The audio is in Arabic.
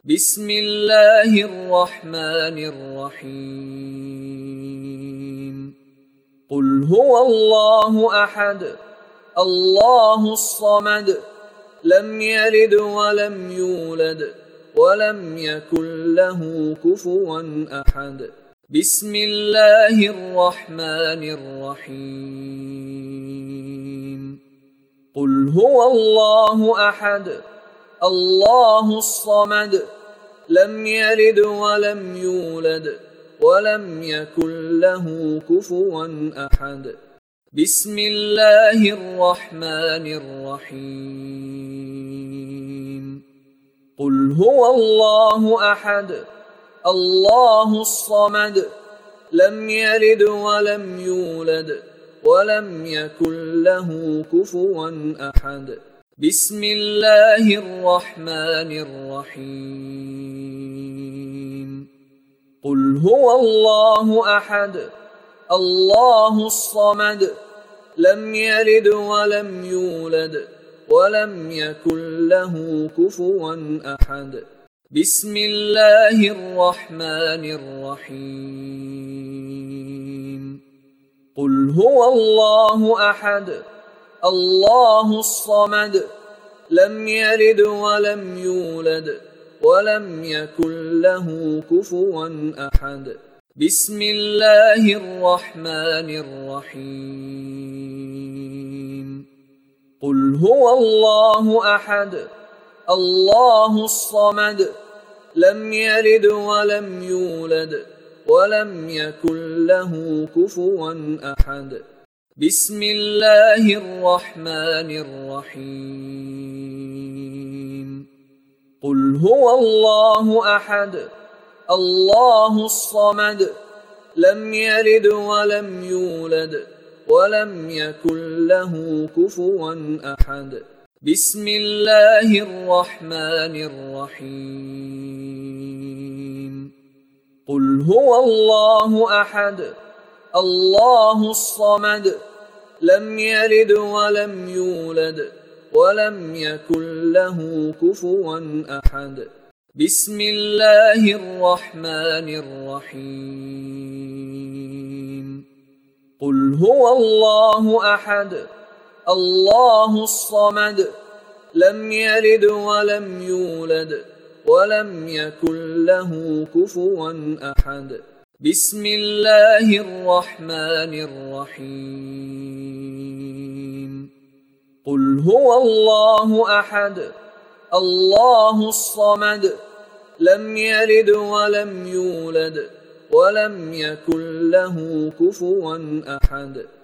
بسم الله الرحمن الرحيم قل هو الله أحد الله الصمد لم يلد ولم يولد ولم يكن له كفوا أحد بسم الله الرحمن الرحيم قل هو الله أحد الله الصمد لم يلد ولم يولد ولم يكن له كفوا أحد بسم الله الرحمن الرحيم قل هو الله أحد الله الصمد لم يلد ولم يولد ولم يكن له كفوا أحد بسم الله الرحمن الرحيم قل هو الله أحد الله الصمد لم يلد ولم يولد ولم يكن له كفوا أحد بسم الله الرحمن الرحيم قل هو الله أحد الله الصمد لم يلد ولم يولد ولم يكن له كفوا أحد بسم الله الرحمن الرحيم قل هو الله أحد الله الصمد لم يلد ولم يولد ولم يكن له كفوا أحد بسم الله الرحمن الرحيم قل هو الله أحد الله الصمد لم يلد ولم يولد ولم يكن له كفوا أحد بسم الله الرحمن الرحيم قل هو الله أحد الله الصمد لم يلد ولم يولد ولم يكن له كفوا أحد بسم الله الرحمن الرحيم قل هو الله أحد الله الصمد لم يلد ولم يولد ولم يكن له كفوا أحد بسم الله الرحمن الرحيم قل هو الله أحد الله الصمد لم يلد ولم يولد ولم يكن له كفوا أحد